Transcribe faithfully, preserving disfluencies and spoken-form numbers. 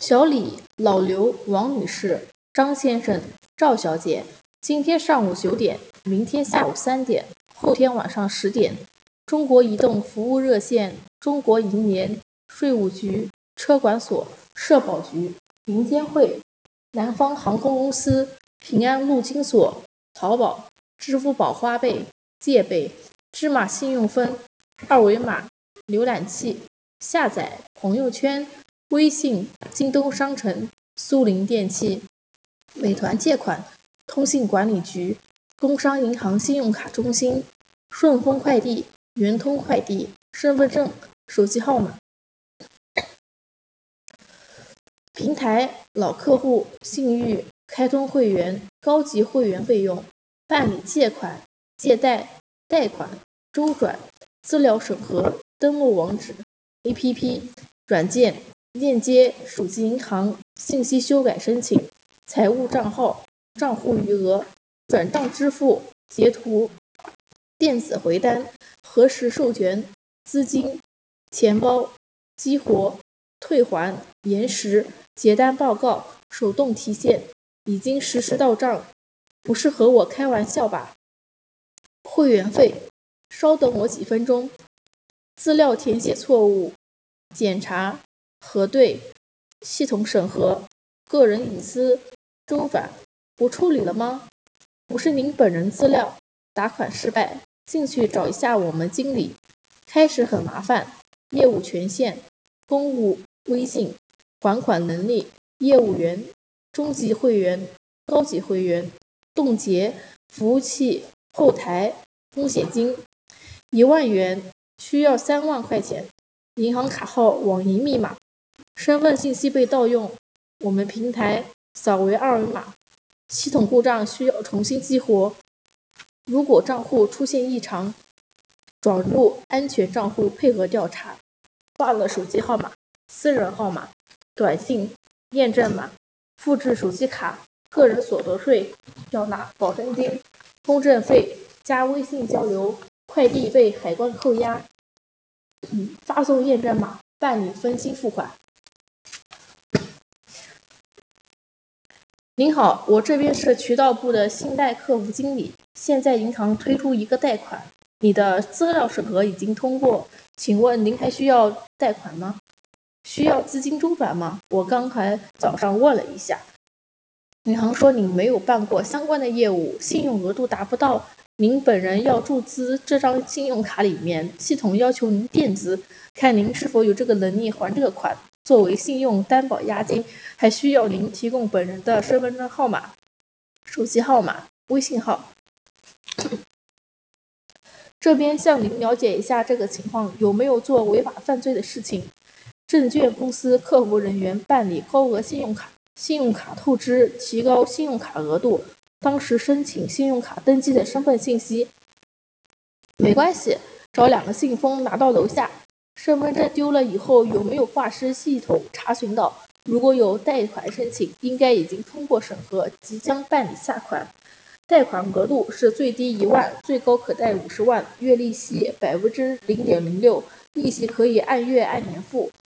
小李、老刘、王女士、张先生、赵小姐，今天上午九点，明天下午三点，后天晚上十点，中国移动服务热线、中国银联、税务局、车管所、社保局、银监会、南方航空公司、平安陆金所、淘宝、支付宝花呗、借呗、芝麻信用分、二维码、浏览器、下载、朋友圈、微信、京东商城、苏宁电器、美团借款、通信管理局、工商银行信用卡中心、顺丰快递、圆通快递、身份证、手机号码。平台老客户、信誉、开通会员、高级会员费用、办理借款、借贷、贷款、周转、资料审核、登录网址、A P P、软件、链接、手机银行、信息修改申请、财务账号、账户余额、转账支付、截图、电子回单、核实授权、资金、钱包、激活、退还、延时、结单报告、手动提现、已经实时到账，不是和我开玩笑吧？会员费，稍等我几分钟。资料填写错误，检查、核对、系统审核、个人隐私、周转，不处理了吗？不是您本人资料，打款失败，进去找一下我们经理。开始很麻烦，业务权限、公务、微信、还款能力、业务员、中级会员、高级会员、冻结、服务器、后台、风险金，一万元需要三万块钱，银行卡号、网银密码，身份信息被盗用，我们平台扫为二维码，系统故障需要重新激活。如果账户出现异常，转入安全账户配合调查。挂了手机号码、私人号码、短信、验证码，复制手机卡，个人所得税缴纳保证金、公证费加微信交流，快递被海关扣押，嗯，发送验证码，办理分期付款。您好，我这边是渠道部的信贷客服经理，现在银行推出一个贷款，你的资料审核已经通过，请问您还需要贷款吗？需要资金周转吗？我刚才早上问了一下，银行说您没有办过相关的业务，信用额度达不到，您本人要注资这张信用卡里面，系统要求您垫资，看您是否有这个能力还这个款。作为信用担保押金，还需要您提供本人的身份证号码、手机号码、微信号。这边向您了解一下这个情况，有没有做违法犯罪的事情。证券公司客服人员办理高额信用卡，信用卡透支，提高信用卡额度，当时申请信用卡登记的身份信息，没关系，找两个信封拿到楼下。身份证丢了以后有没有挂失系统查询到？如果有贷款申请，应该已经通过审核，即将办理下款。贷款额度是最低一万，最高可贷五十万，月利息百分之零点零六，利息可以按月按年付。